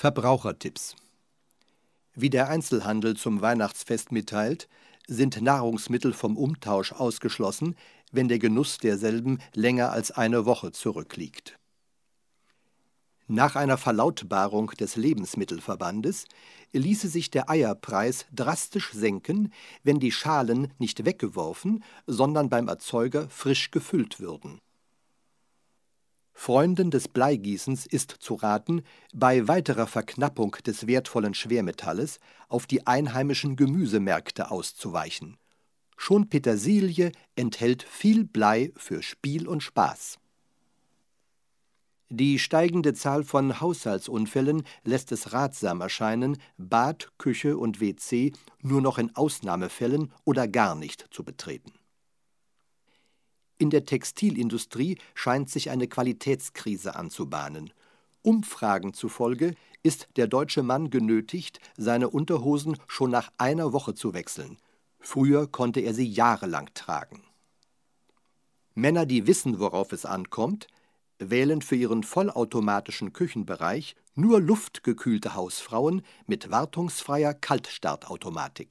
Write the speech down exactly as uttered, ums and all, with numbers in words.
Verbrauchertipps. Wie der Einzelhandel zum Weihnachtsfest mitteilt, sind Nahrungsmittel vom Umtausch ausgeschlossen, wenn der Genuss derselben länger als eine Woche zurückliegt. Nach einer Verlautbarung des Lebensmittelverbandes ließe sich der Eierpreis drastisch senken, wenn die Schalen nicht weggeworfen, sondern beim Erzeuger frisch gefüllt würden. Freunden des Bleigießens ist zu raten, bei weiterer Verknappung des wertvollen Schwermetalles auf die einheimischen Gemüsemärkte auszuweichen. Schon Petersilie enthält viel Blei für Spiel und Spaß. Die steigende Zahl von Haushaltsunfällen lässt es ratsam erscheinen, Bad, Küche und W C nur noch in Ausnahmefällen oder gar nicht zu betreten. In der Textilindustrie scheint sich eine Qualitätskrise anzubahnen. Umfragen zufolge ist der deutsche Mann genötigt, seine Unterhosen schon nach einer Woche zu wechseln. Früher konnte er sie jahrelang tragen. Männer, die wissen, worauf es ankommt, wählen für ihren vollautomatischen Küchenbereich nur luftgekühlte Hausfrauen mit wartungsfreier Kaltstartautomatik.